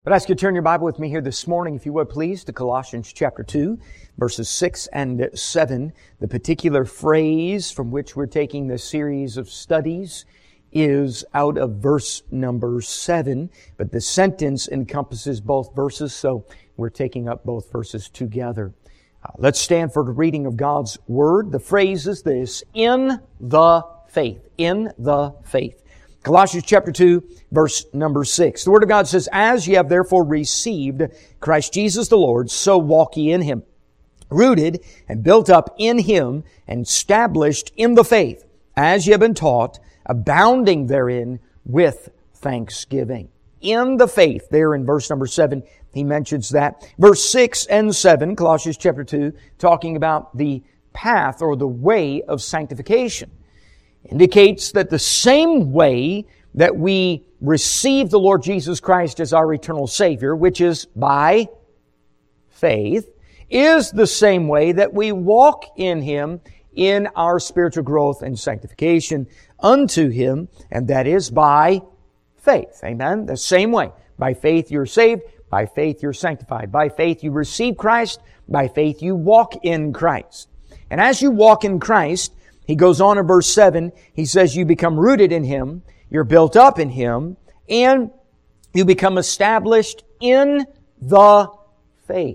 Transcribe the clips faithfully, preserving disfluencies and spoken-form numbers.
But I ask you to turn your Bible with me here this morning, if you would please, to Colossians chapter two, verses six and seven. The particular phrase from which we're taking this series of studies is out of verse number seven, but the sentence encompasses both verses, so we're taking up both verses together. Uh, let's stand for the reading of God's Word. The phrase is this: in the faith. In the faith. Colossians chapter two, verse number six. The Word of God says, "As ye have therefore received Christ Jesus the Lord, so walk ye in Him, rooted and built up in Him, and established in the faith, as ye have been taught, abounding therein with thanksgiving." In the faith, there in verse number seven, he mentions that. Verse six and seven, Colossians chapter two, talking about the path or the way of sanctification, indicates that the same way that we receive the Lord Jesus Christ as our eternal Savior, which is by faith, is the same way that we walk in Him in our spiritual growth and sanctification unto Him, and that is by faith. Amen? The same way. By faith you're saved. By faith you're sanctified. By faith you receive Christ. By faith you walk in Christ. And as you walk in Christ, he goes on in verse seven, he says you become rooted in Him, you're built up in Him, and you become established in the faith.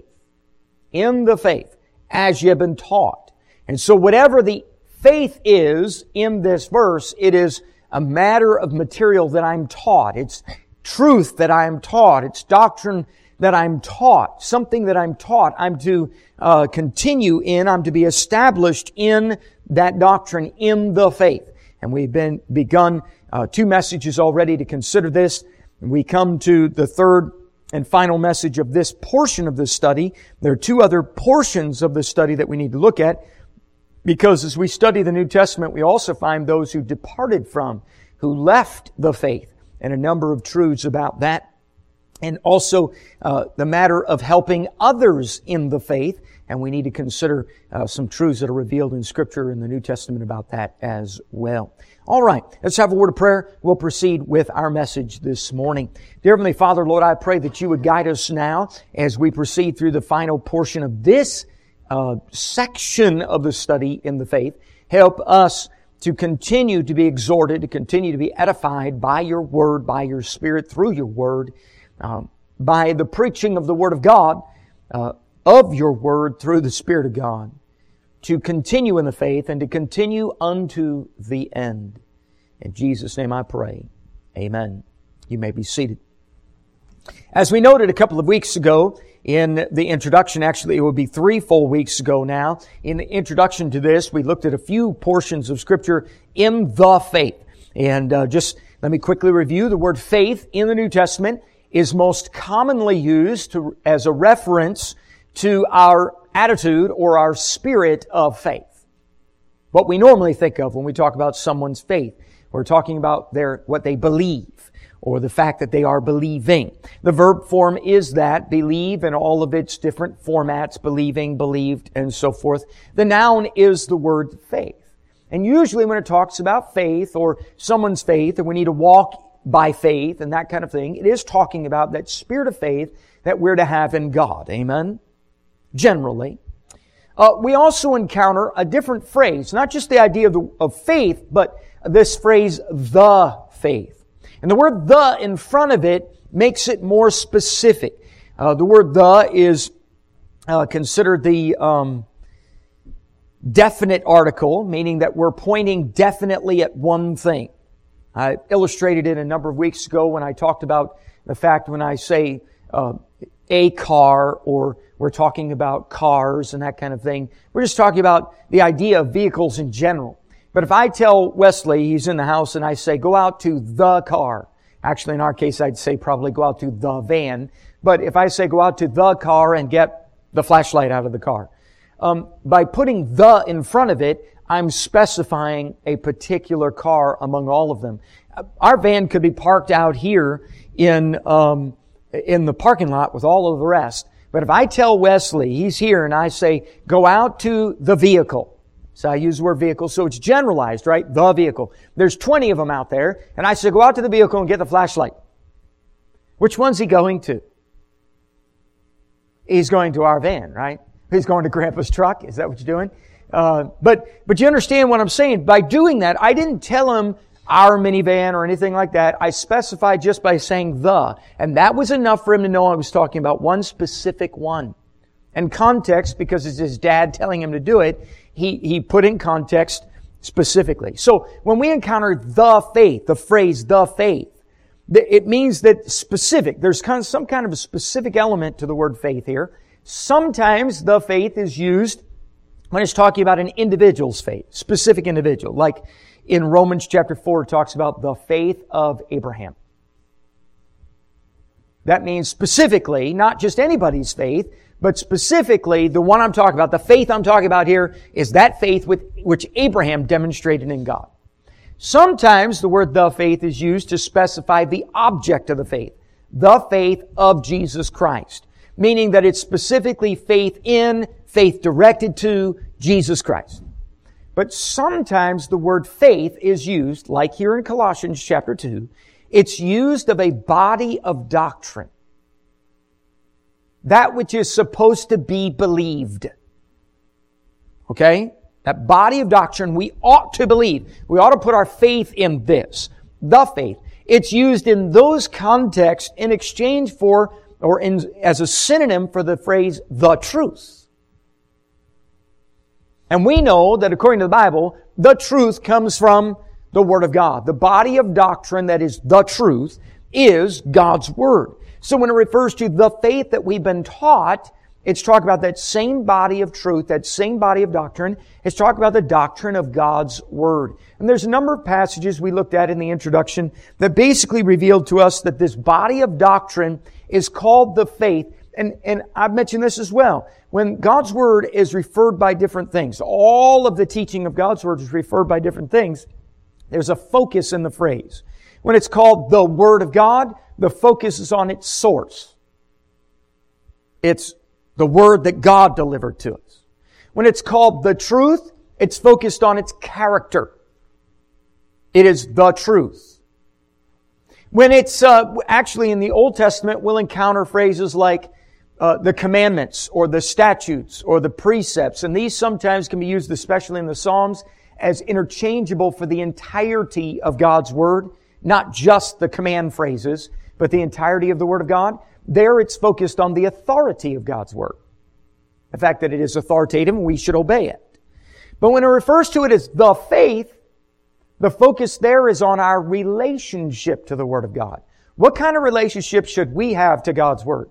In the faith, as you have been taught. And so whatever the faith is in this verse, it is a matter of material that I'm taught. It's truth that I'm taught. It's doctrine that I'm taught. Something that I'm taught. I'm to uh, continue in. I'm to be established in that doctrine, in the faith. And we've been begun uh, two messages already to consider this. And we come to the third and final message of this portion of the study. There are two other portions of the study that we need to look at, because as we study the New Testament, we also find those who departed from, who left the faith, and a number of truths about that. And also uh, the matter of helping others in the faith. And we need to consider uh, some truths that are revealed in Scripture in the New Testament about that as well. All right, let's have a word of prayer. We'll proceed with our message this morning. Dear Heavenly Father, Lord, I pray that You would guide us now as we proceed through the final portion of this uh, section of the study in the faith. Help us to continue to be exhorted, to continue to be edified by Your Word, by Your Spirit, through Your Word, um, by the preaching of the Word of God, uh, of Your Word through the Spirit of God, to continue in the faith and to continue unto the end. In Jesus' name I pray. Amen. You may be seated. As we noted a couple of weeks ago in the introduction, actually it would be three full weeks ago now, in the introduction to this, we looked at a few portions of Scripture in the faith. And uh, just let me quickly review. The word faith in the New Testament is most commonly used to, as a reference to our attitude or our spirit of faith. What we normally think of when we talk about someone's faith. We're talking about their what they believe, or the fact that they are believing. The verb form is that, believe, in all of its different formats, believing, believed, and so forth. The noun is the word faith. And usually when it talks about faith or someone's faith, and we need to walk by faith and that kind of thing, it is talking about that spirit of faith that we're to have in God. Amen? Generally. Uh, we also encounter a different phrase, not just the idea of, the, of faith, but this phrase, the faith. And the word the in front of it makes it more specific. Uh, the word the is uh, considered the um, definite article, meaning that we're pointing definitely at one thing. I illustrated it a number of weeks ago when I talked about the fact when I say uh, a car, or we're talking about cars and that kind of thing. We're just talking about the idea of vehicles in general. But if I tell Wesley, he's in the house, and I say, go out to the car. Actually, in our case, I'd say probably go out to the van. But if I say go out to the car and get the flashlight out of the car. Um, by putting the in front of it, I'm specifying a particular car among all of them. Our van could be parked out here in um, in the parking lot with all of the rest. But if I tell Wesley, he's here, and I say, go out to the vehicle. So I use the word vehicle, so it's generalized, right? The vehicle. There's twenty of them out there, and I say, go out to the vehicle and get the flashlight. Which one's he going to? He's going to our van, right? He's going to Grandpa's truck. Is that what you're doing? Uh, but, but you understand what I'm saying. By doing that, I didn't tell him our minivan or anything like that. I specified just by saying the. And that was enough for him to know I was talking about one specific one. And context, because it's his dad telling him to do it, he, he put in context specifically. So when we encounter the faith, the phrase the faith, it means that specific, there's kind of some kind of a specific element to the word faith here. Sometimes the faith is used when it's talking about an individual's faith, specific individual. Like in Romans chapter four, it talks about the faith of Abraham. That means specifically, not just anybody's faith, but specifically the one I'm talking about, the faith I'm talking about here, is that faith with, which Abraham demonstrated in God. Sometimes the word the faith is used to specify the object of the faith, the faith of Jesus Christ, meaning that it's specifically faith in, faith directed to Jesus Christ. But sometimes the word faith is used, like here in Colossians chapter two, it's used of a body of doctrine. That which is supposed to be believed. Okay? That body of doctrine we ought to believe. We ought to put our faith in this. The faith. It's used in those contexts in exchange for, or in, as a synonym for the phrase, the truth. And we know that according to the Bible, the truth comes from the Word of God. The body of doctrine that is the truth is God's Word. So when it refers to the faith that we've been taught, it's talking about that same body of truth, that same body of doctrine. It's talking about the doctrine of God's Word. And there's a number of passages we looked at in the introduction that basically revealed to us that this body of doctrine is called the faith. And, and I've mentioned this as well. When God's Word is referred by different things, all of the teaching of God's Word is referred by different things, there's a focus in the phrase. When it's called the Word of God, the focus is on its source. It's the Word that God delivered to us. When it's called the truth, it's focused on its character. It is the truth. When it's, uh, actually in the Old Testament, we'll encounter phrases like uh, the commandments or the statutes or the precepts. And these sometimes can be used, especially in the Psalms, as interchangeable for the entirety of God's Word. Not just the command phrases, but the entirety of the Word of God. There it's focused on the authority of God's Word. The fact that it is authoritative and we should obey it. But when it refers to it as the faith, the focus there is on our relationship to the Word of God. What kind of relationship should we have to God's Word?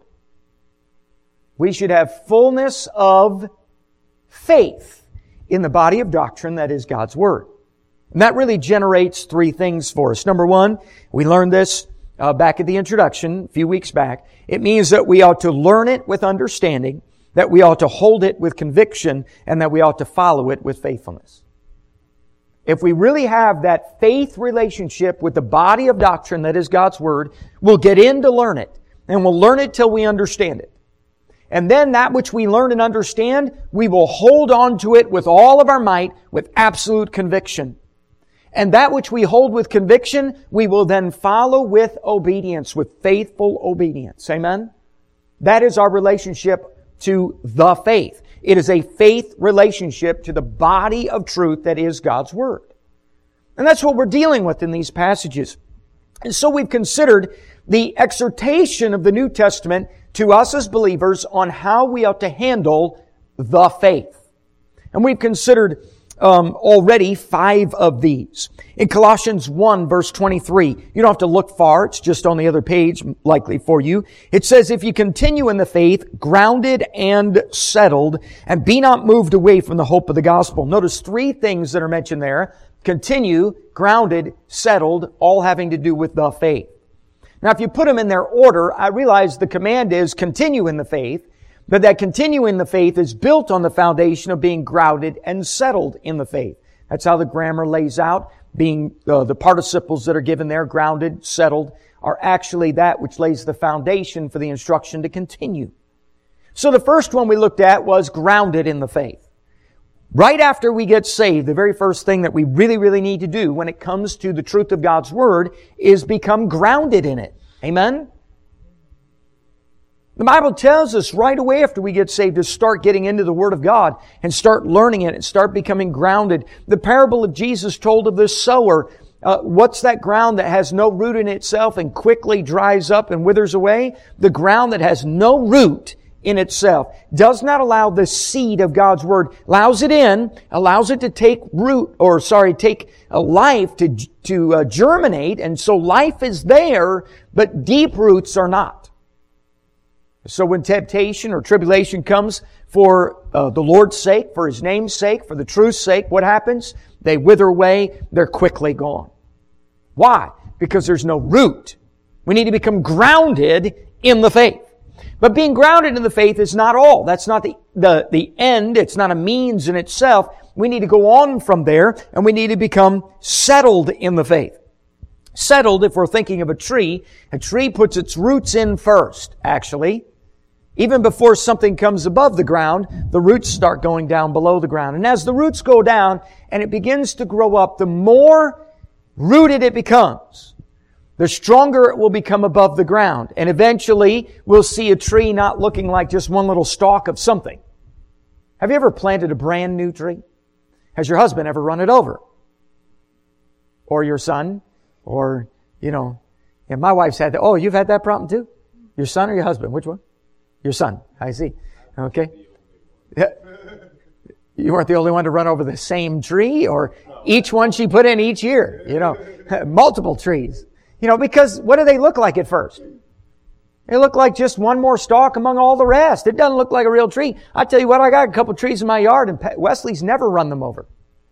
We should have fullness of faith in the body of doctrine that is God's Word. And that really generates three things for us. Number one, we learned this Uh, back at the introduction, a few weeks back. It means that we ought to learn it with understanding, that we ought to hold it with conviction, and that we ought to follow it with faithfulness. If we really have that faith relationship with the body of doctrine that is God's Word, we'll get in to learn it, and we'll learn it till we understand it. And then that which we learn and understand, we will hold on to it with all of our might, with absolute conviction. And that which we hold with conviction, we will then follow with obedience, with faithful obedience. Amen? That is our relationship to the faith. It is a faith relationship to the body of truth that is God's Word. And that's what we're dealing with in these passages. And so we've considered the exhortation of the New Testament to us as believers on how we ought to handle the faith. And we've considered Um, already five of these. In Colossians one verse twenty-three, you don't have to look far, it's just on the other page likely for you. It says, if you continue in the faith, grounded and settled, and be not moved away from the hope of the gospel. Notice three things that are mentioned there. Continue, grounded, settled, all having to do with the faith. Now if you put them in their order, I realize the command is continue in the faith. But that continuing in the faith is built on the foundation of being grounded and settled in the faith. That's how the grammar lays out. Being uh, the participles that are given there, grounded, settled, are actually that which lays the foundation for the instruction to continue. So the first one we looked at was grounded in the faith. Right after we get saved, the very first thing that we really, really need to do when it comes to the truth of God's Word is become grounded in it. Amen? The Bible tells us right away after we get saved to start getting into the Word of God and start learning it and start becoming grounded. The parable of Jesus told of this sower. Uh, what's that ground that has no root in itself and quickly dries up and withers away? The ground that has no root in itself does not allow the seed of God's Word, allows it in, allows it to take root, or sorry, take a life to, to uh, germinate. And so life is there, but deep roots are not. So when temptation or tribulation comes for uh, the Lord's sake, for His name's sake, for the truth's sake, what happens? They wither away. They're quickly gone. Why? Because there's no root. We need to become grounded in the faith. But being grounded in the faith is not all. That's not the, the, the end. It's not a means in itself. We need to go on from there, and we need to become settled in the faith. Settled, if we're thinking of a tree, a tree puts its roots in first, actually. Even before something comes above the ground, the roots start going down below the ground. And as the roots go down and it begins to grow up, the more rooted it becomes, the stronger it will become above the ground. And eventually, we'll see a tree not looking like just one little stalk of something. Have you ever planted a brand new tree? Has your husband ever run it over? Or your son? Or, you know, and my wife's had that. Oh, you've had that problem too? Your son or your husband? Which one? Your son. I see. Okay. You weren't the only one to run over the same tree, or each one she put in each year. You know, multiple trees. You know, because what do they look like at first? They look like just one more stalk among all the rest. It doesn't look like a real tree. I tell you what, I got a couple trees in my yard, and Wesley's never run them over.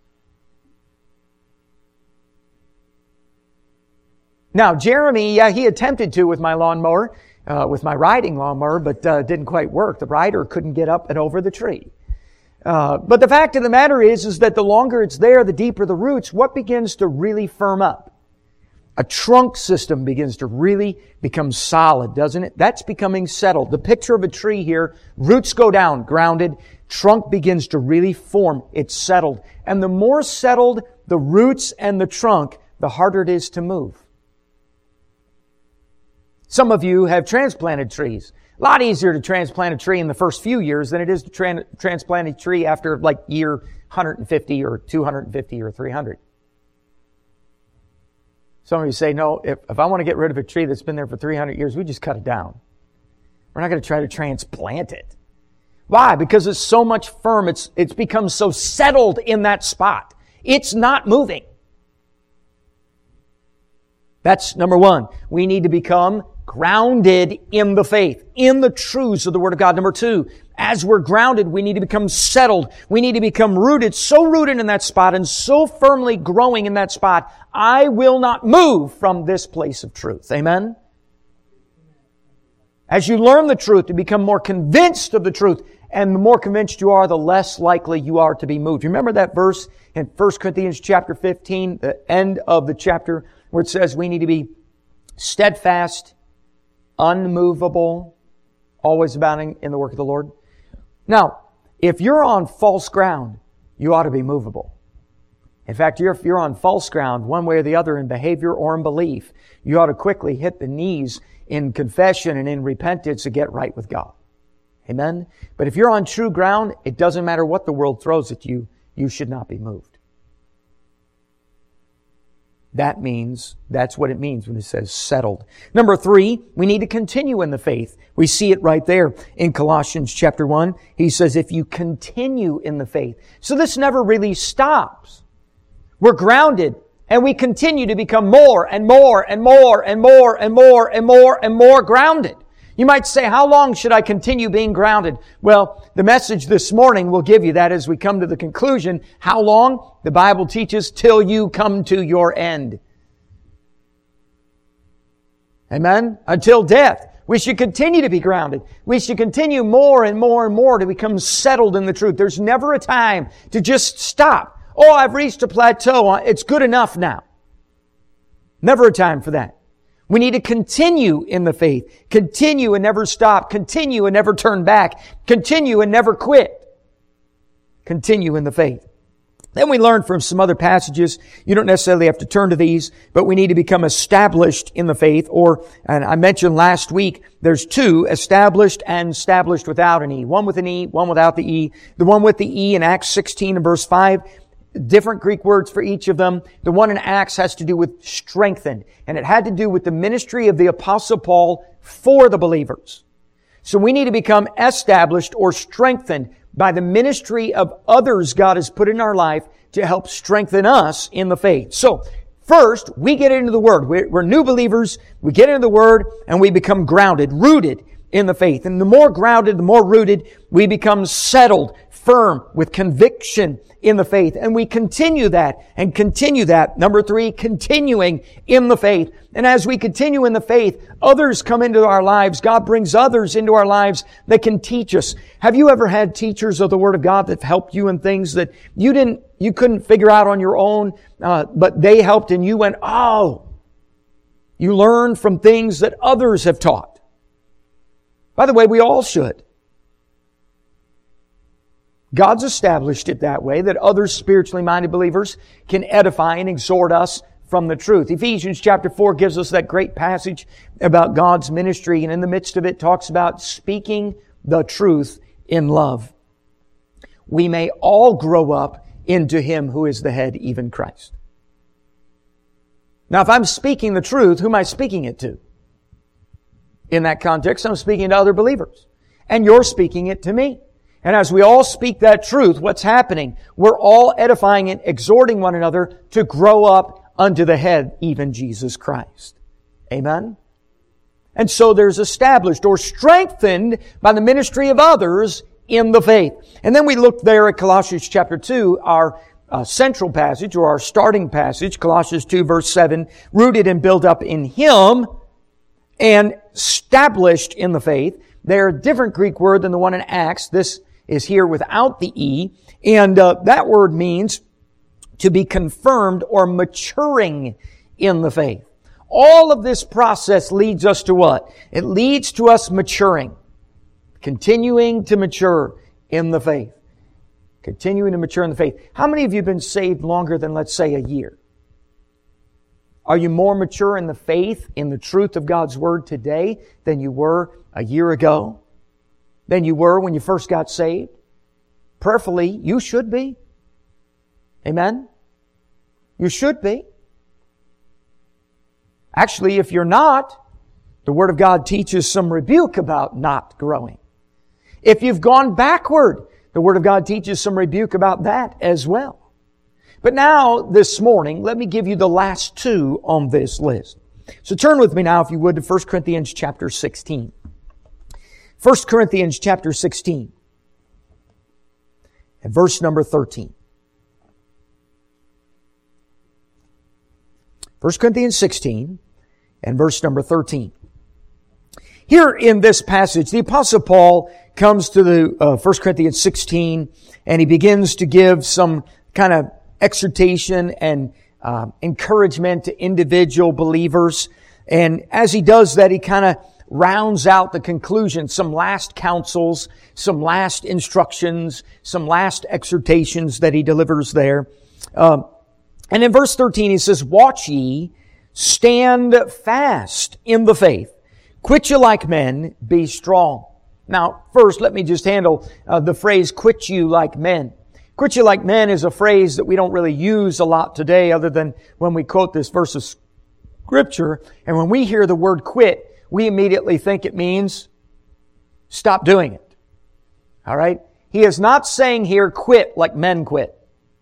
Now, Jeremy, yeah, he attempted to with my lawnmower, uh, with my riding lawnmower, but uh, didn't quite work. The rider couldn't get up and over the tree. Uh, but the fact of the matter is, is that the longer it's there, the deeper the roots, what begins to really firm up? A trunk system begins to really become solid, doesn't it? That's becoming settled. The picture of a tree here, roots go down, grounded, trunk begins to really form. It's settled. And the more settled the roots and the trunk, the harder it is to move. Some of you have transplanted trees. A lot easier to transplant a tree in the first few years than it is to tran- transplant a tree after like year one hundred fifty or two hundred fifty or three hundred. Some of you say, no, if, if I want to get rid of a tree that's been there for three hundred years, we just cut it down. We're not going to try to transplant it. Why? Because it's so much firm. It's, it's become so settled in that spot. It's not moving. That's number one. We need to become grounded in the faith, in the truths of the Word of God. Number two, as we're grounded, we need to become settled. We need to become rooted, so rooted in that spot and so firmly growing in that spot, I will not move from this place of truth. Amen? As you learn the truth, you become more convinced of the truth. And the more convinced you are, the less likely you are to be moved. You remember that verse in First Corinthians chapter fifteen, the end of the chapter, where it says we need to be steadfast, unmovable, always abounding in the work of the Lord. Now, if you're on false ground, you ought to be movable. In fact, if you're on false ground, one way or the other, in behavior or in belief, you ought to quickly hit the knees in confession and in repentance to get right with God. Amen? But if you're on true ground, it doesn't matter what the world throws at you, you should not be moved. That means, that's what it means when it says settled. Number three, we need to continue in the faith. We see it right there in Colossians chapter one. He says, if you continue in the faith. So this never really stops. We're grounded and we continue to become more and more and more and more and more and more and more grounded. You might say, how long should I continue being grounded? Well, the message this morning will give you that as we come to the conclusion. How long? The Bible teaches till you come to your end. Amen? Until death. We should continue to be grounded. We should continue more and more and more to become settled in the truth. There's never a time to just stop. Oh, I've reached a plateau. It's good enough now. Never a time for that. We need to continue in the faith. Continue and never stop. Continue and never turn back. Continue and never quit. Continue in the faith. Then we learned from some other passages, you don't necessarily have to turn to these, but we need to become established in the faith, or, and I mentioned last week, there's two, established and established without an E. One with an E, one without the E. The one with the E in Acts sixteen and verse five, different Greek words for each of them. The one in Acts has to do with strengthened, and it had to do with the ministry of the Apostle Paul for the believers. So we need to become established or strengthened by the ministry of others God has put in our life to help strengthen us in the faith. So, first, we get into the Word. We're, we're new believers. We get into the Word and we become grounded, rooted in the faith. And the more grounded, the more rooted, we become settled, firm, with conviction in the faith. And we continue that and continue that. Number three, continuing in the faith. And as we continue in the faith, others come into our lives. God brings others into our lives that can teach us. Have you ever had teachers of the Word of God that helped you in things that you didn't, you couldn't figure out on your own, uh, but they helped and you went, oh, you learned from things that others have taught. By the way, we all should. God's established it that way, that other spiritually minded believers can edify and exhort us from the truth. Ephesians chapter four gives us that great passage about God's ministry, and in the midst of it talks about speaking the truth in love. We may all grow up into Him who is the head, even Christ. Now, if I'm speaking the truth, who am I speaking it to? In that context, I'm speaking to other believers. And you're speaking it to me. And as we all speak that truth, what's happening? We're all edifying and exhorting one another to grow up unto the head, even Jesus Christ. Amen? And so there's established or strengthened by the ministry of others in the faith. And then we look there at Colossians chapter two, our uh, central passage or our starting passage, Colossians two verse seven, rooted and built up in Him and established in the faith. They're a different Greek word than the one in Acts. This is here without the E. And uh, that word means to be confirmed or maturing in the faith. All of this process leads us to what? It leads to us maturing. Continuing to mature in the faith. Continuing to mature in the faith. How many of you have been saved longer than, let's say, a year? Are you more mature in the faith, in the truth of God's Word today than you were a year ago? Than you were when you first got saved? Prayerfully, you should be. Amen? You should be. Actually, if you're not, the Word of God teaches some rebuke about not growing. If you've gone backward, the Word of God teaches some rebuke about that as well. But now, this morning, let me give you the last two on this list. So turn with me now, if you would, to First Corinthians chapter sixteen. First Corinthians chapter sixteen. And verse number thirteen. First Corinthians sixteen and verse number thirteen. Here in this passage, the Apostle Paul comes to the uh, First Corinthians sixteen and he begins to give some kind of exhortation and uh, encouragement to individual believers. And as he does that, he kind of rounds out the conclusion, some last counsels, some last instructions, some last exhortations that he delivers there. Um, and in verse thirteen, he says, "Watch ye, stand fast in the faith. Quit you like men, be strong." Now, first, let me just handle uh, the phrase, quit you like men. Quit you like men is a phrase that we don't really use a lot today other than when we quote this verse of Scripture. And when we hear the word quit, we immediately think it means stop doing it. All right? He is not saying here quit like men quit.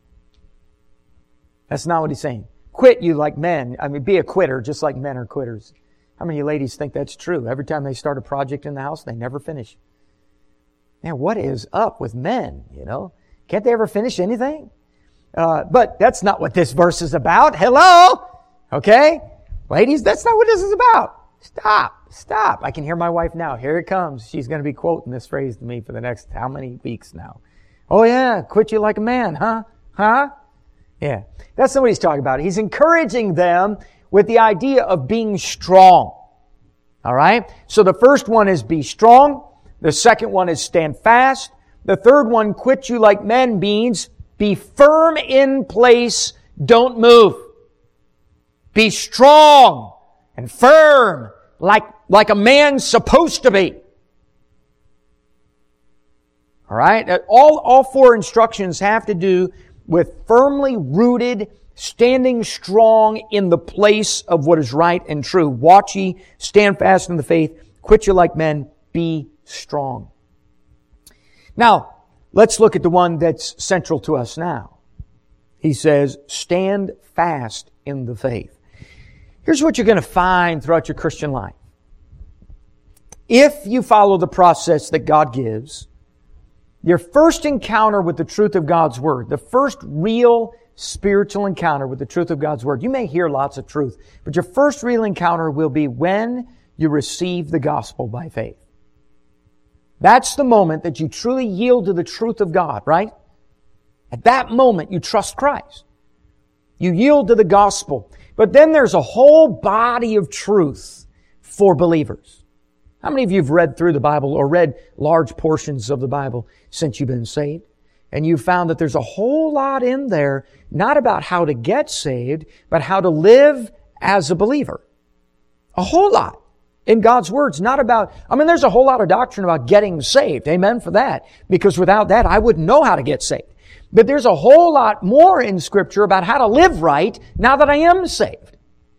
That's not what he's saying. Quit you like men. I mean, be a quitter just like men are quitters. How many ladies think that's true? Every time they start a project in the house, they never finish. Man, what is up with men, you know? Can't they ever finish anything? Uh, but that's not what this verse is about. Hello? Okay? Ladies, that's not what this is about. Stop. Stop. I can hear my wife now. Here it comes. She's going to be quoting this phrase to me for the next how many weeks now? Oh yeah, quit you like a man, huh? Huh? Yeah. That's not what he's talking about. He's encouraging them with the idea of being strong. All right? So the first one is be strong. The second one is stand fast. The third one, quit you like men, means Be firm in place. Don't move. Be strong and firm like, like a man's supposed to be. All right? All, all four instructions have to do with firmly rooted, standing strong in the place of what is right and true. Watch ye, stand fast in the faith, quit you like men, be strong. Now, let's look at the one that's central to us now. He says, stand fast in the faith. Here's what you're going to find throughout your Christian life. If you follow the process that God gives, your first encounter with the truth of God's Word, the first real spiritual encounter with the truth of God's Word, you may hear lots of truth, but your first real encounter will be when you receive the gospel by faith. That's the moment that you truly yield to the truth of God, right? At that moment, you trust Christ. You yield to the gospel. But then there's a whole body of truth for believers. How many of you have read through the Bible or read large portions of the Bible since you've been saved? And you've found that there's a whole lot in there, not about how to get saved, but how to live as a believer. A whole lot in God's Word. Not about, I mean, there's a whole lot of doctrine about getting saved. Amen for that. Because without that, I wouldn't know how to get saved. But there's a whole lot more in Scripture about how to live right now that I am saved.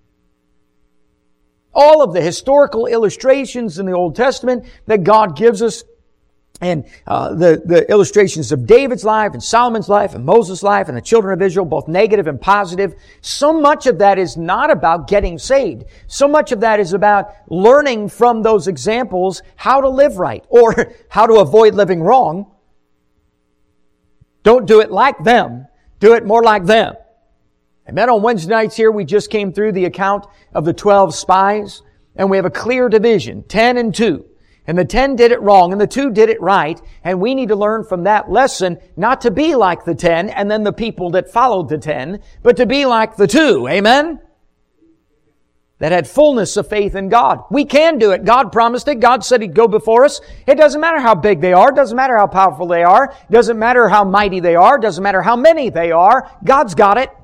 All of the historical illustrations in the Old Testament that God gives us, and uh, the, the illustrations of David's life and Solomon's life and Moses' life and the children of Israel, both negative and positive, so much of that is not about getting saved. So much of that is about learning from those examples how to live right or how to avoid living wrong. Don't do it like them. Do it more like them. Amen. On Wednesday nights here, we just came through the account of the twelve spies, and we have a clear division, ten and two. And the ten did it wrong, and the two did it right, and we need to learn from that lesson not to be like the ten and then the people that followed the ten, but to be like the two. Amen? That had fullness of faith in God. We can do it. God promised it. God said He'd go before us. It doesn't matter how big they are. It doesn't matter how powerful they are. It doesn't matter how mighty they are. It doesn't matter how many they are. God's got it.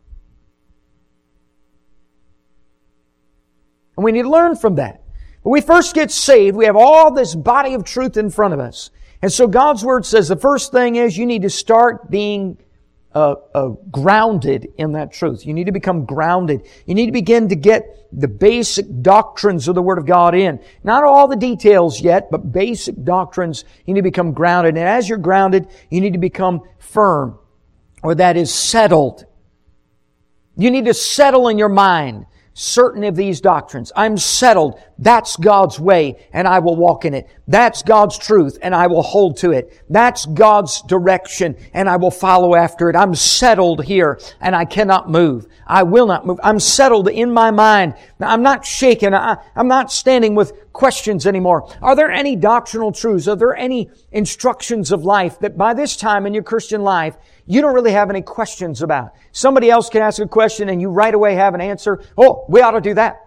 And we need to learn from that. When we first get saved, we have all this body of truth in front of us. And so God's Word says the first thing is you need to start being Uh, uh, grounded in that truth. You need to become grounded. You need to begin to get the basic doctrines of the Word of God in. Not all the details yet, but basic doctrines. You need to become grounded. And as you're grounded, you need to become firm, or that is settled. You need to settle in your mind certain of these doctrines. I'm settled. That's God's way, and I will walk in it. That's God's truth, and I will hold to it. That's God's direction, and I will follow after it. I'm settled here, and I cannot move. I will not move. I'm settled in my mind. Now, I'm not shaken. I, I'm not standing with questions anymore. Are there any doctrinal truths? Are there any instructions of life that by this time in your Christian life, you don't really have any questions about? Somebody else can ask a question and you right away have an answer. Oh, we ought to do that.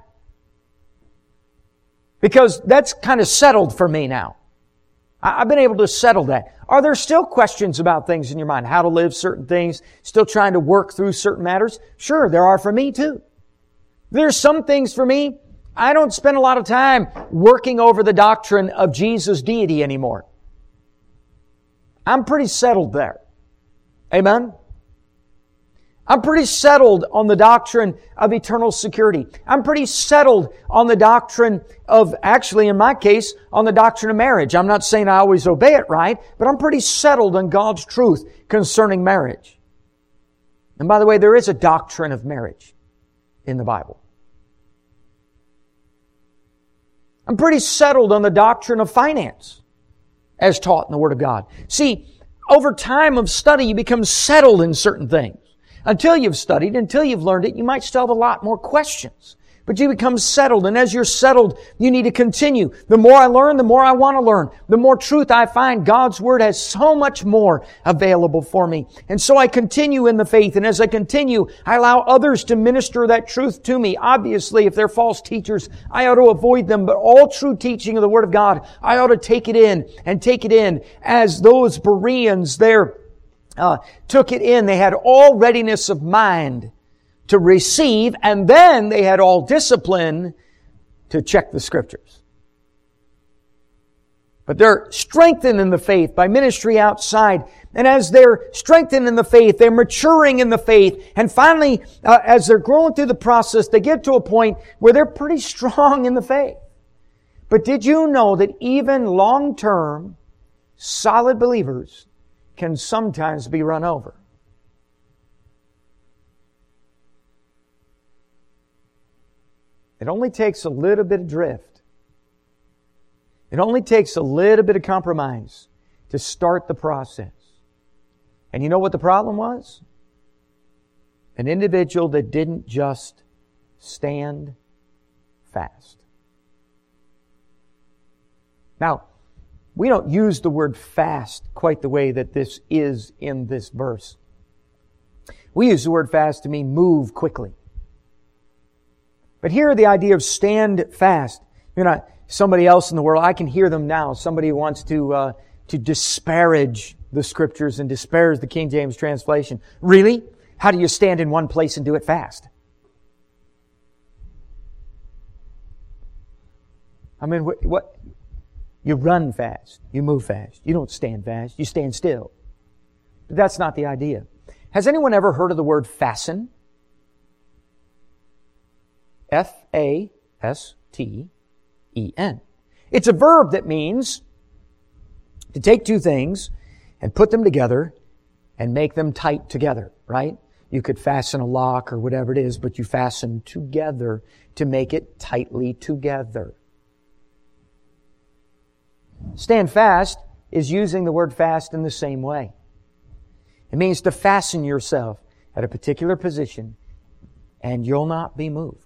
Because that's kind of settled for me now. I've been able to settle that. Are there still questions about things in your mind? How to live certain things? Still trying to work through certain matters? Sure, there are for me too. There's some things for me. I don't spend a lot of time working over the doctrine of Jesus' deity anymore. I'm pretty settled there. Amen? I'm pretty settled on the doctrine of eternal security. I'm pretty settled on the doctrine of, actually in my case, on the doctrine of marriage. I'm not saying I always obey it right, but I'm pretty settled on God's truth concerning marriage. And by the way, there is a doctrine of marriage in the Bible. I'm pretty settled on the doctrine of finance as taught in the Word of God. See, over time of study, you become settled in certain things. Until you've studied, until you've learned it, you might still have a lot more questions. But you become settled, and as you're settled, you need to continue. The more I learn, the more I want to learn. The more truth I find, God's Word has so much more available for me. And so I continue in the faith, and as I continue, I allow others to minister that truth to me. Obviously, if they're false teachers, I ought to avoid them, but all true teaching of the Word of God, I ought to take it in, and take it in as those Bereans there uh, took it in. They had all readiness of mind to receive, and then they had all discipline to check the Scriptures. But they're strengthened in the faith by ministry outside. And as they're strengthened in the faith, they're maturing in the faith. And finally, uh, as they're growing through the process, they get to a point where they're pretty strong in the faith. But did you know that even long-term, solid believers can sometimes be run over? It only takes a little bit of drift. It only takes a little bit of compromise to start the process. And you know what the problem was? An individual that didn't just stand fast. Now, we don't use the word fast quite the way that this is in this verse. We use the word fast to mean move quickly. But here the idea of stand fast. You're not somebody else in the world. I can hear them now. Somebody who wants to uh, to disparage the Scriptures and disparage the King James translation. Really? How do you stand in one place and do it fast? I mean, what, what? You run fast. You move fast. You don't stand fast. You stand still. But that's not the idea. Has anyone ever heard of the word fasten? F A S T E N. It's a verb that means to take two things and put them together and make them tight together, right? You could fasten a lock or whatever it is, but you fasten together to make it tightly together. Stand fast is using the word fast in the same way. It means to fasten yourself at a particular position and you'll not be moved.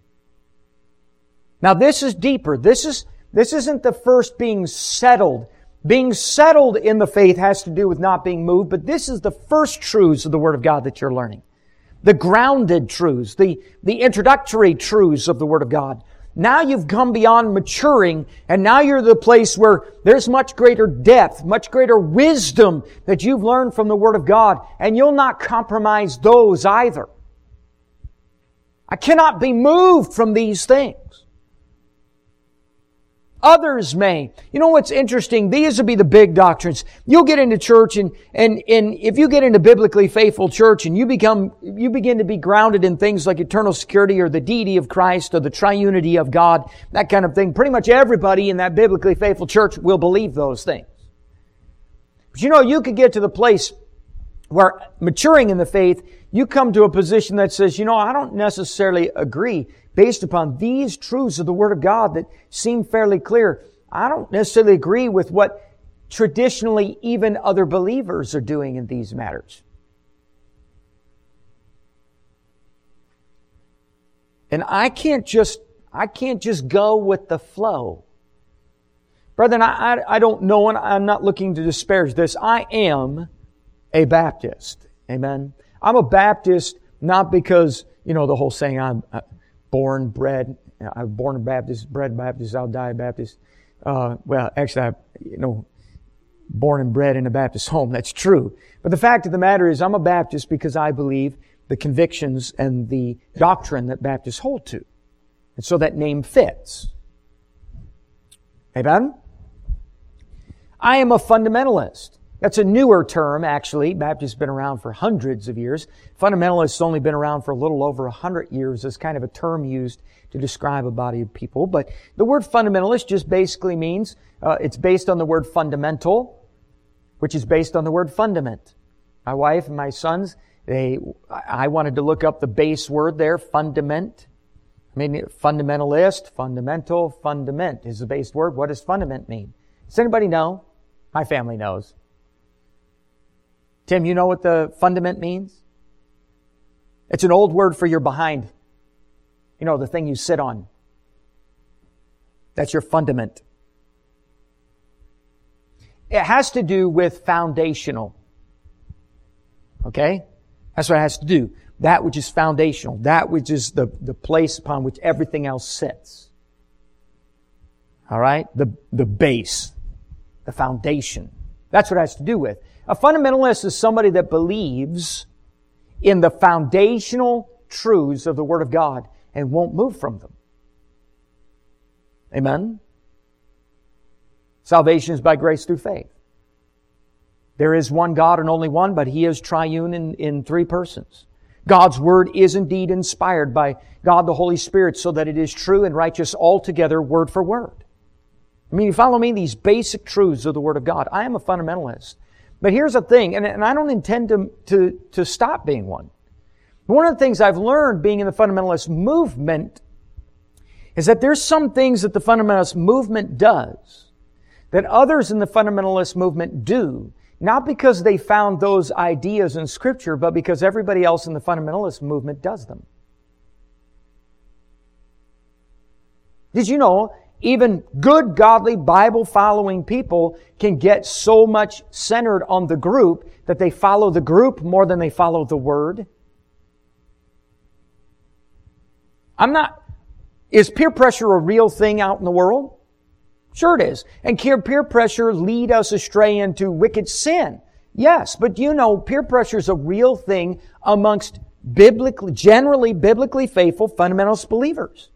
Now this is deeper. This is, this isn't the first being settled. Being settled in the faith has to do with not being moved, but this is the first truths of the Word of God that you're learning. The grounded truths, the, the introductory truths of the Word of God. Now you've come beyond maturing, and now you're the place where there's much greater depth, much greater wisdom that you've learned from the Word of God, and you'll not compromise those either. I cannot be moved from these things. Others may. You know what's interesting? These will be the big doctrines. You'll get into church and, and, and if you get into biblically faithful church and you become, you begin to be grounded in things like eternal security or the deity of Christ or the triunity of God, that kind of thing, pretty much everybody in that biblically faithful church will believe those things. But you know, you could get to the place where maturing in the faith, you come to a position that says, you know, I don't necessarily agree based upon these truths of the Word of God that seem fairly clear. I don't necessarily agree with what traditionally even other believers are doing in these matters. And I can't just, I can't just go with the flow. Brethren, I, I, I don't know, and I'm not looking to disparage this. I am a Baptist. Amen. I'm a Baptist not because, you know, the whole saying, I'm uh, born, bred, I was born a Baptist, bred Baptist, I'll die a Baptist. Uh, well, actually, I, you know, born and bred in a Baptist home. That's true. But the fact of the matter is, I'm a Baptist because I believe the convictions and the doctrine that Baptists hold to. And so that name fits. Amen? I am a fundamentalist. That's a newer term, actually. Baptists have been around for hundreds of years. Fundamentalists only been around for a little over a hundred years as kind of a term used to describe a body of people. But the word fundamentalist just basically means, uh, it's based on the word fundamental, which is based on the word fundament. My wife and my sons, they, I wanted to look up the base word there, fundament. I mean, fundamentalist, fundamental, fundament is the base word. What does fundament mean? Does anybody know? My family knows. Tim, you know what the fundament means? It's an old word for your behind. You know, the thing you sit on. That's your fundament. It has to do with foundational. Okay? That's what it has to do. That which is foundational. That which is the, the place upon which everything else sits. All right? The, the base. The foundation. That's what it has to do with. A fundamentalist is somebody that believes in the foundational truths of the Word of God and won't move from them. Amen? Salvation is by grace through faith. There is one God and only one, but He is triune in, in three persons. God's Word is indeed inspired by God the Holy Spirit so that it is true and righteous altogether, word for word. I mean, you follow me? These basic truths of the Word of God. I am a fundamentalist. But here's the thing, and, and I don't intend to, to, to stop being one. One of the things I've learned being in the fundamentalist movement is that there's some things that the fundamentalist movement does that others in the fundamentalist movement do, not because they found those ideas in Scripture, but because everybody else in the fundamentalist movement does them. Did you know even good, godly, Bible-following people can get so much centered on the group that they follow the group more than they follow the Word? I'm not... Is peer pressure a real thing out in the world? Sure it is. And peer pressure lead us astray into wicked sin. Yes, but you know, peer pressure is a real thing amongst biblically, generally biblically faithful fundamentalist believers.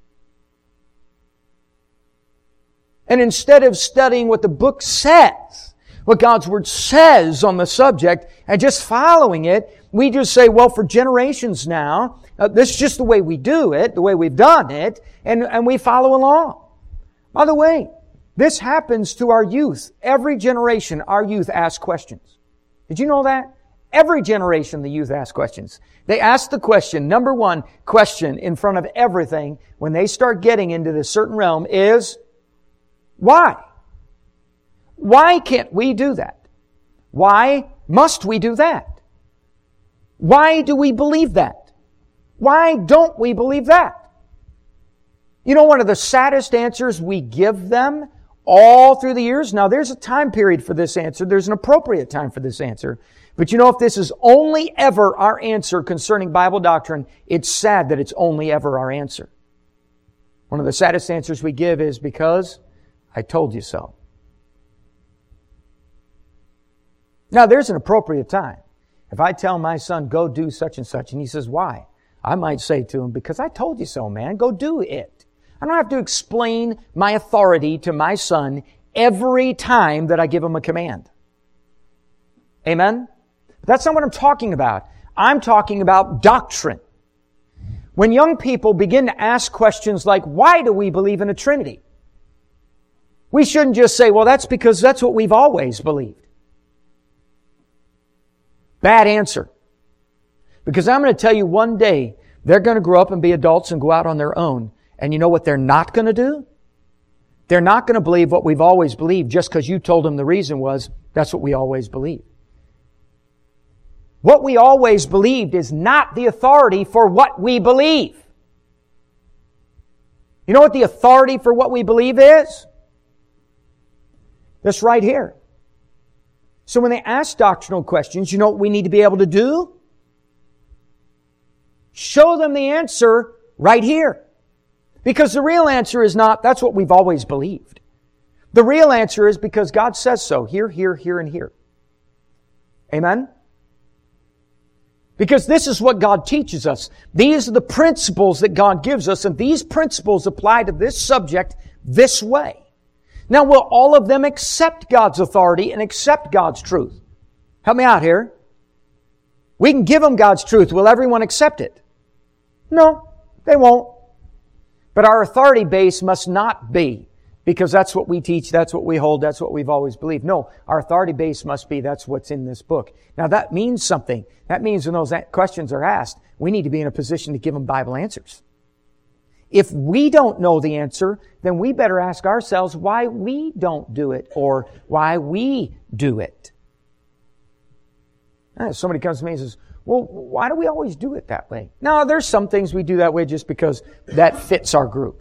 And instead of studying what the book says, what God's Word says on the subject, and just following it, we just say, well, for generations now, uh, this is just the way we do it, the way we've done it, and, and we follow along. By the way, this happens to our youth. Every generation, our youth ask questions. Did you know that? Every generation, the youth ask questions. They ask the question, number one question in front of everything when they start getting into this certain realm is, why? Why can't we do that? Why must we do that? Why do we believe that? Why don't we believe that? You know, one of the saddest answers we give them all through the years, now there's a time period for this answer, there's an appropriate time for this answer, but you know, if this is only ever our answer concerning Bible doctrine, it's sad that it's only ever our answer. One of the saddest answers we give is because I told you so. Now, there's an appropriate time. If I tell my son, go do such and such, and he says, why? I might say to him, because I told you so, man. Go do it. I don't have to explain my authority to my son every time that I give him a command. Amen? But that's not what I'm talking about. I'm talking about doctrine. When young people begin to ask questions like, why do we believe in a Trinity? We shouldn't just say, well, that's because that's what we've always believed. Bad answer. Because I'm going to tell you one day, they're going to grow up and be adults and go out on their own. And you know what they're not going to do? They're not going to believe what we've always believed just because you told them the reason was, that's what we always believed. What we always believed is not the authority for what we believe. You know what the authority for what we believe is? This right here. So when they ask doctrinal questions, you know what we need to be able to do? Show them the answer right here. Because the real answer is not, that's what we've always believed. The real answer is because God says so. Here, here, here, and here. Amen? Because this is what God teaches us. These are the principles that God gives us, and these principles apply to this subject this way. Now, will all of them accept God's authority and accept God's truth? Help me out here. We can give them God's truth. Will everyone accept it? No, they won't. But our authority base must not be because that's what we teach, that's what we hold, that's what we've always believed. No, our authority base must be that's what's in this book. Now, that means something. That means when those questions are asked, we need to be in a position to give them Bible answers. If we don't know the answer, then we better ask ourselves why we don't do it or why we do it. And somebody comes to me and says, well, why do we always do it that way? Now, there's some things we do that way just because that fits our group.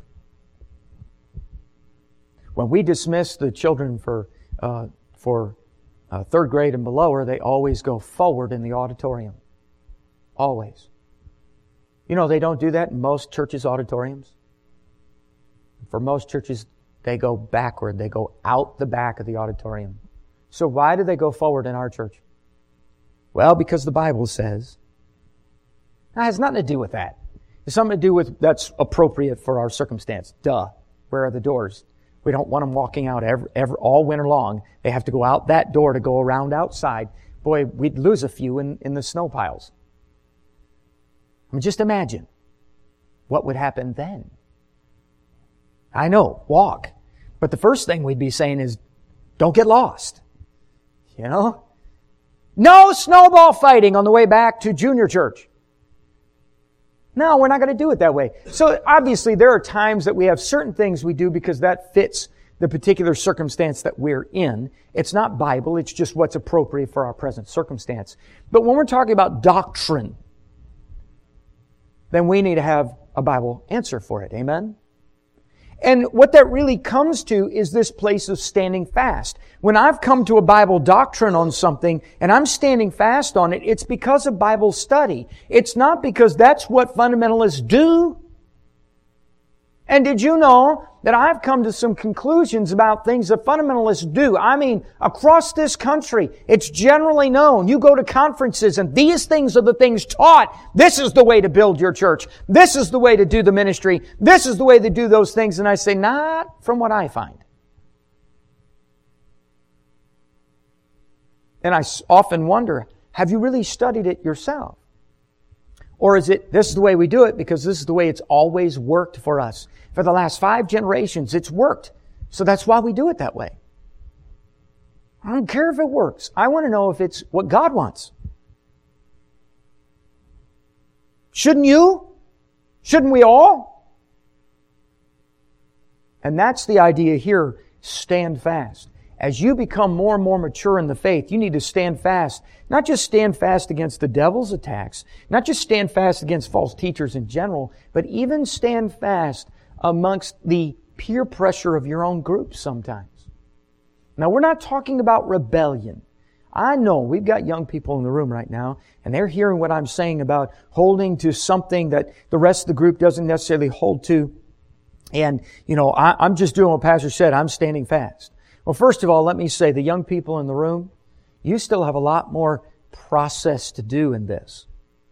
When we dismiss the children for uh, for uh, third grade and below, they always go forward in the auditorium. Always. You know, they don't do that in most churches' auditoriums. For most churches, they go backward. They go out the back of the auditorium. So why do they go forward in our church? Well, because the Bible says. That has nothing to do with that. It's something to do with that's appropriate for our circumstance. Duh. Where are the doors? We don't want them walking out every, every, all winter long. They have to go out that door to go around outside. Boy, we'd lose a few in, in the snow piles. I mean, just imagine what would happen then. I know, walk. But the first thing we'd be saying is, don't get lost. You know? No snowball fighting on the way back to junior church. No, we're not going to do it that way. So obviously there are times that we have certain things we do because that fits the particular circumstance that we're in. It's not Bible, it's just what's appropriate for our present circumstance. But when we're talking about doctrine, then we need to have a Bible answer for it. Amen? And what that really comes to is this place of standing fast. When I've come to a Bible doctrine on something and I'm standing fast on it, it's because of Bible study. It's not because that's what fundamentalists do. And did you know that I've come to some conclusions about things that fundamentalists do? I mean, across this country, it's generally known. You go to conferences and these things are the things taught. This is the way to build your church. This is the way to do the ministry. This is the way to do those things. And I say, not from what I find. And I often wonder, have you really studied it yourself? Or is it, this is the way we do it because this is the way it's always worked for us. For the last five generations, it's worked. So that's why we do it that way. I don't care if it works. I want to know if it's what God wants. Shouldn't you? Shouldn't we all? And that's the idea here. Stand fast. As you become more and more mature in the faith, you need to stand fast. Not just stand fast against the devil's attacks, not just stand fast against false teachers in general, but even stand fast amongst the peer pressure of your own group sometimes. Now, we're not talking about rebellion. I know we've got young people in the room right now, and they're hearing what I'm saying about holding to something that the rest of the group doesn't necessarily hold to. And, you know, I, I'm just doing what Pastor said. I'm standing fast. Well, first of all, let me say, the young people in the room, you still have a lot more process to do in this.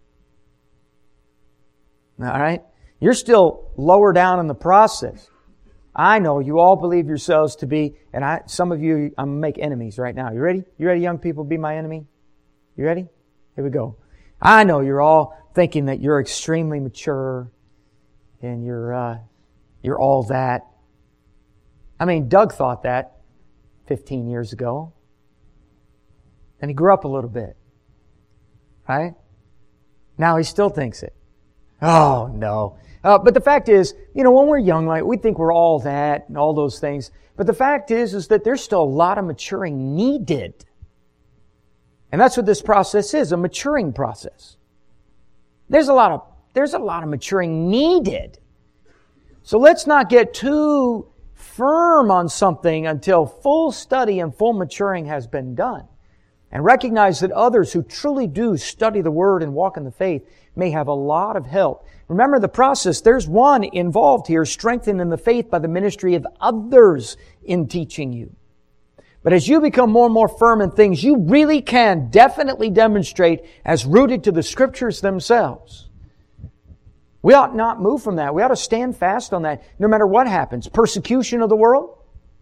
All right? You're still lower down in the process. I know you all believe yourselves to be, and I, some of you, I'm going to make enemies right now. You ready? You ready, young people, be my enemy? You ready? Here we go. I know you're all thinking that you're extremely mature and you're, uh, you're all that. I mean, Doug thought that fifteen years ago. And he grew up a little bit. Right? Now he still thinks it. Oh, no. Uh, but the fact is, you know, when we're young, like, we think we're all that and all those things. But the fact is, is that there's still a lot of maturing needed. And that's what this process is, a maturing process. There's a lot of, there's a lot of maturing needed. So let's not get too firm on something until full study and full maturing has been done. And recognize that others who truly do study the Word and walk in the faith may have a lot of help. Remember the process. There's one involved here, strengthened in the faith by the ministry of others in teaching you. But as you become more and more firm in things, you really can definitely demonstrate as rooted to the Scriptures themselves. We ought not move from that. We ought to stand fast on that no matter what happens. Persecution of the world,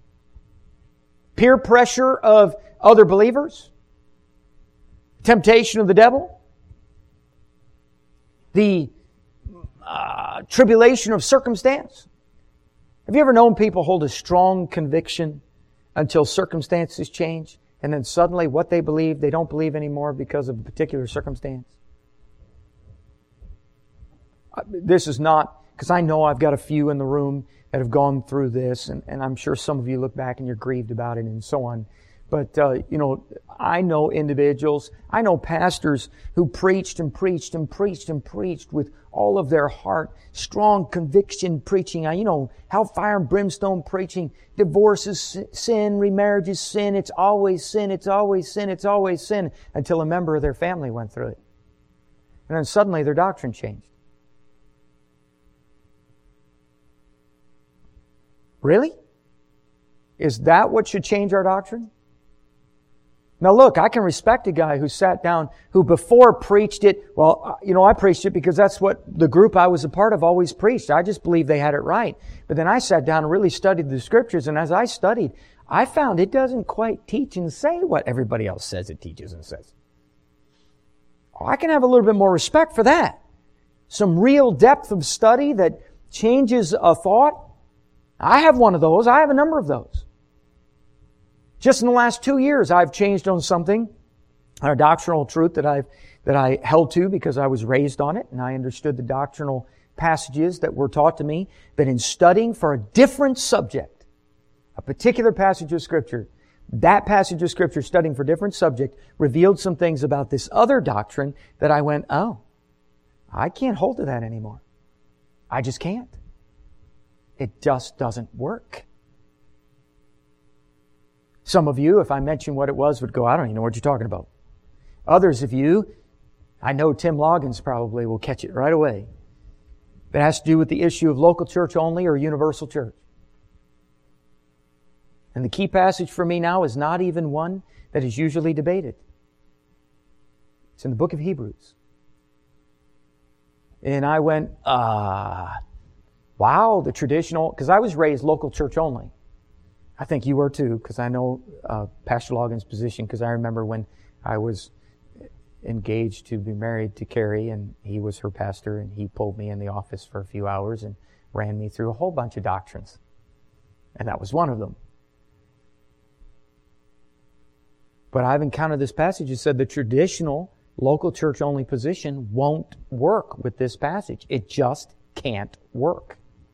peer pressure of other believers, temptation of the devil, the uh, tribulation of circumstance. Have you ever known people hold a strong conviction until circumstances change, and then suddenly what they believe, they don't believe anymore because of a particular circumstance? This is not, because I know I've got a few in the room that have gone through this, and, and I'm sure some of you look back and you're grieved about it and so on. But, uh, you know, I know individuals, I know pastors who preached and preached and preached and preached with all of their heart, strong conviction preaching. You know, hellfire and brimstone preaching. Divorce is sin, remarriage is sin, it's always sin, it's always sin, it's always sin, until a member of their family went through it. And then suddenly their doctrine changed. Really? Is that what should change our doctrine? Now look, I can respect a guy who sat down, who before preached it, well, you know, I preached it because that's what the group I was a part of always preached. I just believed they had it right. But then I sat down and really studied the Scriptures, and as I studied, I found it doesn't quite teach and say what everybody else says it teaches and says. Oh, I can have a little bit more respect for that. Some real depth of study that changes a thought. I have one of those. I have a number of those. Just in the last two years, I've changed on something, a doctrinal truth that I've that I held to because I was raised on it, and I understood the doctrinal passages that were taught to me. But in studying for a different subject, a particular passage of Scripture, that passage of Scripture, studying for a different subject, revealed some things about this other doctrine that I went, oh, I can't hold to that anymore. I just can't. It just doesn't work. Some of you, if I mention what it was, would go, I don't even know what you're talking about. Others of you, I know Tim Loggins probably will catch it right away. That has to do with the issue of local church only or universal church. And the key passage for me now is not even one that is usually debated. It's in the book of Hebrews. And I went, ah, uh, wow, the traditional, because I was raised local church only. I think you were too, because I know uh, Pastor Logan's position, because I remember when I was engaged to be married to Carrie, and he was her pastor, and he pulled me in the office for a few hours and ran me through a whole bunch of doctrines. And that was one of them. But I've encountered this passage that said the traditional local church only position won't work with this passage. It just can't work.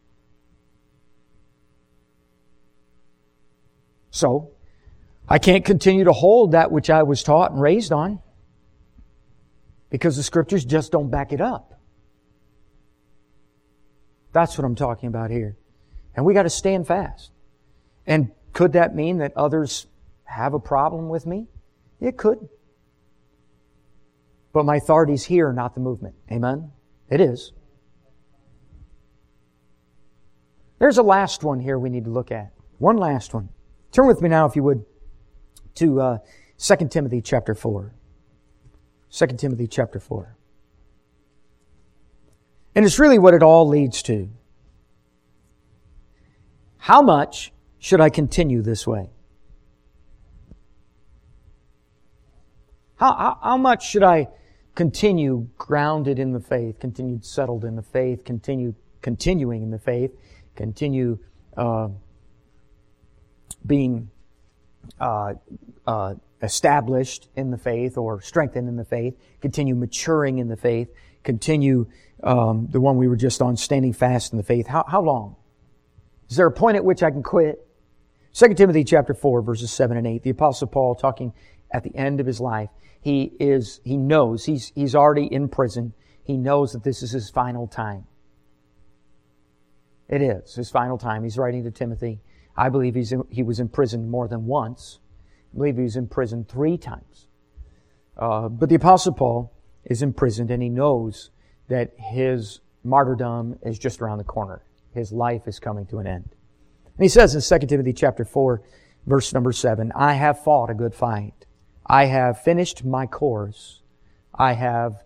So, I can't continue to hold that which I was taught and raised on because the Scriptures just don't back it up. That's what I'm talking about here. And we got to stand fast. And could that mean that others have a problem with me? It could. But my authority's here, not the movement. Amen? It is. There's a last one here we need to look at. One last one. Turn with me now, if you would, to uh, Second Timothy chapter four. Second Timothy chapter four. And it's really what it all leads to. How much should I continue this way? How, how, how much should I continue grounded in the faith, continued settled in the faith, continue continuing in the faith, continue uh, being uh, uh, established in the faith or strengthened in the faith, continue maturing in the faith, continue um, the one we were just on, standing fast in the faith. How, how long? Is there a point at which I can quit? Second Timothy chapter four, verses seven and eight. The Apostle Paul talking at the end of his life. He is, he knows, he's, he's already in prison. He knows that this is his final time. It is his final time. He's writing to Timothy. I believe he's in, he was in prison more than once. I believe he was in prison three times. Uh, but the Apostle Paul is imprisoned, and he knows that his martyrdom is just around the corner. His life is coming to an end. And he says in Second Timothy chapter four, verse number seven, I have fought a good fight. I have finished my course. I have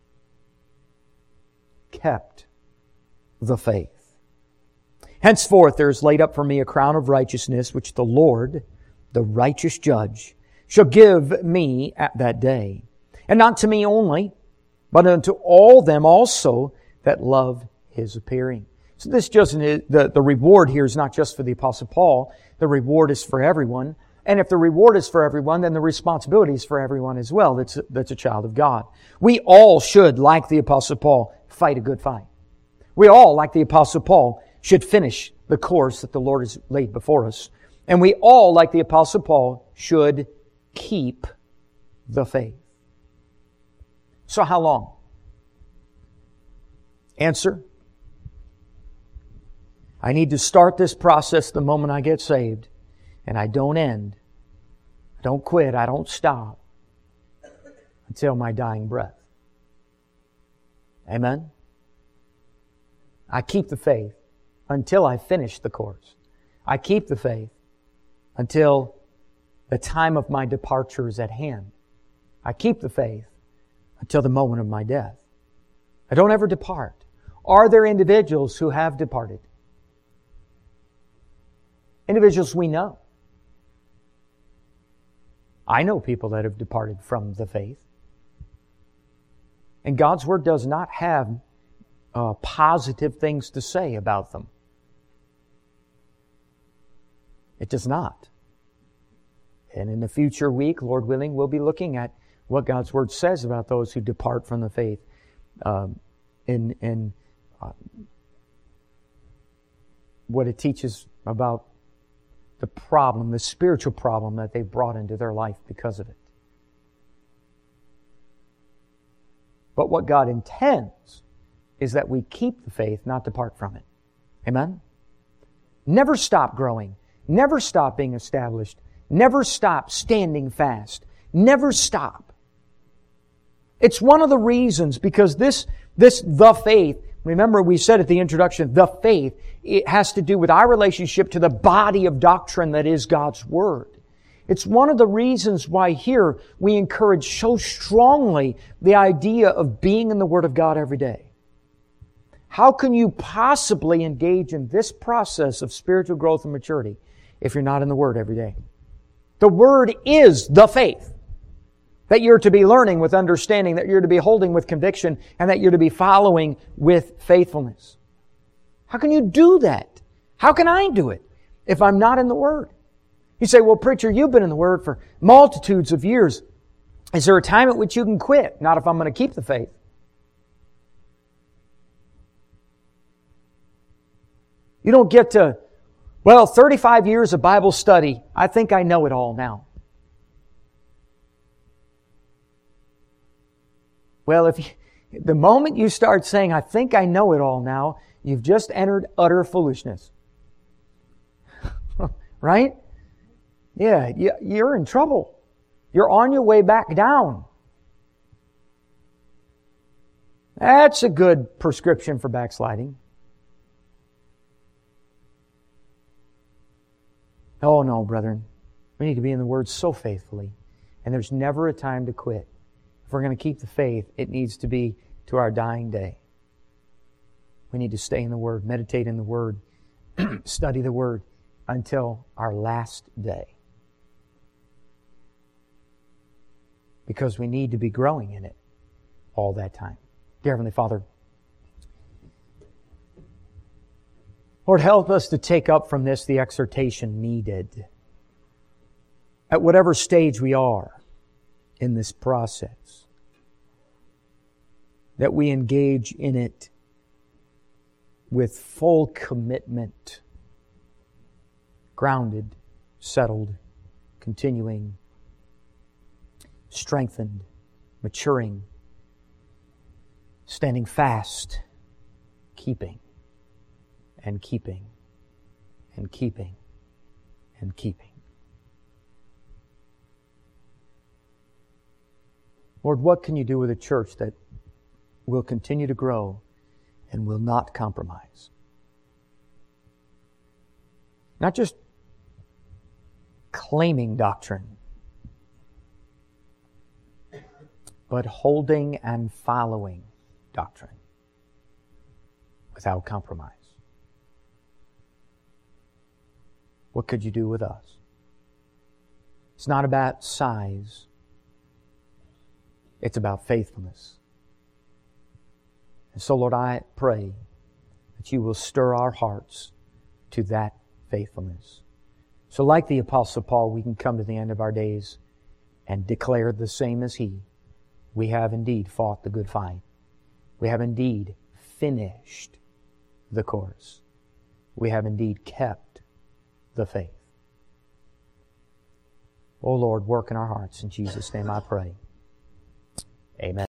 kept the faith. Henceforth there is laid up for me a crown of righteousness, which the Lord, the righteous judge, shall give me at that day. And not to me only, but unto all them also that love His appearing. So this just, the, the reward here is not just for the Apostle Paul. The reward is for everyone. And if the reward is for everyone, then the responsibility is for everyone as well that's, that's a child of God. We all should, like the Apostle Paul, fight a good fight. We all, like the Apostle Paul, should finish the course that the Lord has laid before us. And we all, like the Apostle Paul, should keep the faith. So how long? Answer: I need to start this process the moment I get saved, and I don't end. I don't quit. I don't stop until my dying breath. Amen? I keep the faith until I finish the course. I keep the faith until The time of my departure is at hand. I keep the faith until the moment of my death. I don't ever depart. Are there individuals who have departed? Individuals we know. I know people that have departed from the faith. And God's Word does not have uh, positive things to say about them. It does not. And in the future week, Lord willing, we'll be looking at what God's Word says about those who depart from the faith. Um, and and uh, what it teaches about the problem, the spiritual problem that they brought into their life because of it. But what God intends is that we keep the faith, not depart from it. Amen? Never stop growing. Never stop being established. Never stop standing fast. Never stop. It's one of the reasons, because this, this, the faith, remember we said at the introduction, the faith, it has to do with our relationship to the body of doctrine that is God's Word. It's one of the reasons why here we encourage so strongly the idea of being in the Word of God every day. How can you possibly engage in this process of spiritual growth and maturity if you're not in the Word every day? The Word is the faith that you're to be learning with understanding, that you're to be holding with conviction, and that you're to be following with faithfulness. How can you do that? How can I do it if I'm not in the Word? You say, well, preacher, you've been in the Word for multitudes of years. Is there a time at which you can quit? Not if I'm going to keep the faith. You don't get to, well, thirty-five years of Bible study, I think I know it all now. Well, if you, the moment you start saying, I think I know it all now, you've just entered utter foolishness. Right? Yeah, you're in trouble. You're on your way back down. That's a good prescription for backsliding. Oh no, brethren. We need to be in the Word so faithfully. And there's never a time to quit. If we're going to keep the faith, it needs to be to our dying day. We need to stay in the Word, meditate in the Word, study the Word until our last day. Because we need to be growing in it all that time. Dear Heavenly Father, Lord, help us to take up from this the exhortation needed at whatever stage we are in this process, that we engage in it with full commitment, grounded, settled, continuing, strengthened, maturing, standing fast, keeping, and keeping, and keeping, and keeping. Lord, what can you do with a church that will continue to grow and will not compromise? Not just claiming doctrine, but holding and following doctrine without compromise. What could you do with us? It's not about size. It's about faithfulness. And so, Lord, I pray that you will stir our hearts to that faithfulness. So like the Apostle Paul, we can come to the end of our days and declare the same as he. We have indeed fought the good fight. We have indeed finished the course. We have indeed kept the faith. Oh Lord, work in our hearts. In Jesus' name I pray. Amen.